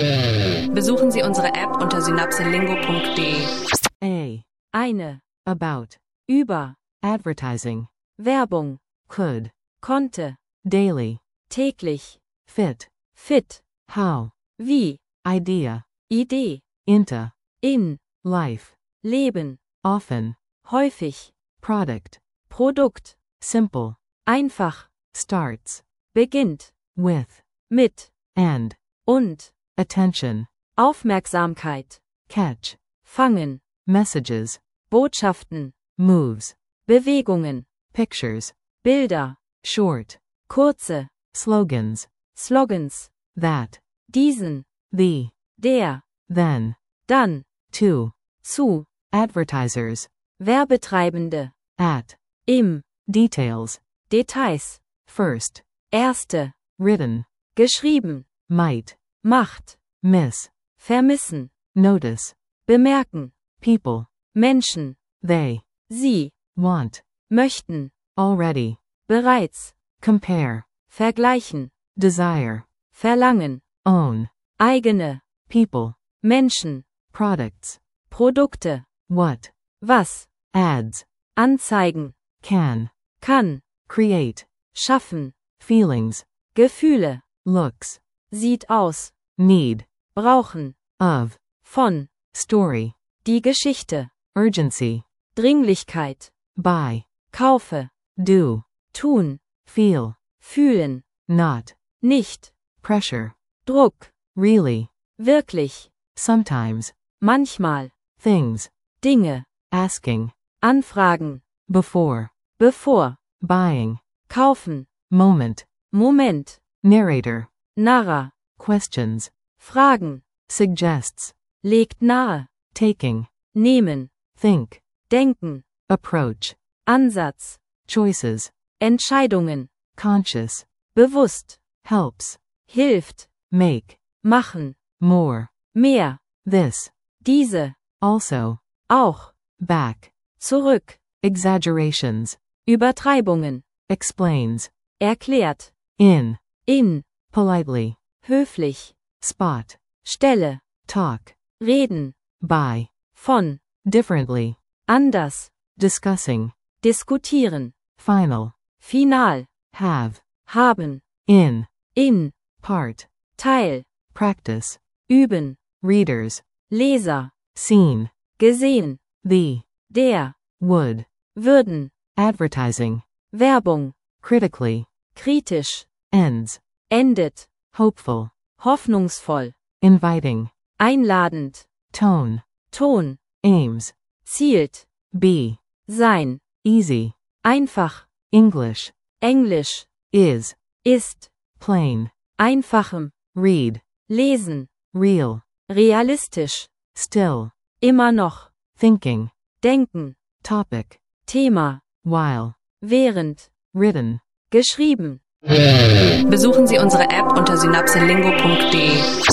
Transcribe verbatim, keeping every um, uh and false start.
Besuchen Sie unsere App unter synapselingo punkt de. A. Eine. About. Über. Advertising. Werbung. Could. Konnte. Daily. Täglich. Fit. Fit. How. Wie. Idea. Idee. Into. In. Life. Leben. Often. Häufig. Product. Produkt. Simple. Einfach. Starts. Beginnt. With. Mit. And. Und. Attention. Aufmerksamkeit. Catch. Fangen. Messages. Botschaften. Moves. Bewegungen. Pictures. Bilder. Short. Kurze. Slogans. Slogans. That. Diesen. The. Der. Then. Dann. To. Zu. Advertisers. Werbetreibende. At. Im. Details. Details. First. Erste. Written. Geschrieben. Might. Macht. Miss. Vermissen. Notice. Bemerken. People. Menschen. They. Sie. Want. Möchten. Already. Bereits. Compare. Vergleichen. Desire. Verlangen. Own. Eigene. People. Menschen. Products. Produkte. What. Was. Ads. Anzeigen. Can. Kann. Create. Schaffen. Feelings. Gefühle. Looks. Sieht aus. Need. Brauchen. Of. Von. Story. Die Geschichte. Urgency. Dringlichkeit. Buy. Kaufe. Do. Tun. Feel. Fühlen. Not. Nicht. Pressure. Druck. Really. Wirklich. Sometimes. Manchmal. Things. Dinge. Asking. Anfragen. Before. Bevor. Buying. Kaufen. Moment. Moment. Narrator. Narrer. Questions. Fragen. Suggests. Legt nahe. Taking. Nehmen. Think. Denken. Approach. Ansatz. Choices. Entscheidungen. Conscious. Bewusst. Helps. Hilft. Make. Machen. More. Mehr. This. Diese. Also. Auch. Back. Zurück. Exaggerations. Übertreibungen. Explains. Erklärt. In. In. Politely. Höflich. Spot. Stelle. Talk. Reden. By. Von. Differently. Anders. Discussing. Diskutieren. Final. Final. Have. Haben. In. In. Part. Teil. Practice. Üben. Readers. Leser. Seen. Gesehen. The. Der. Would. Würden. Advertising. Werbung. Critically. Kritisch. Ends. Endet. Hopeful. Hoffnungsvoll. Inviting. Einladend. Tone. Ton. Aims. Zielt. Be. Sein. Easy. Einfach. English. Englisch. Is. Ist. Plain. Einfachem. Read. Lesen. Real. Realistisch. Still. Immer noch. Thinking. Denken. Topic. Thema. While. Während. Written. Geschrieben. Besuchen Sie unsere App unter synapselingo punkt de.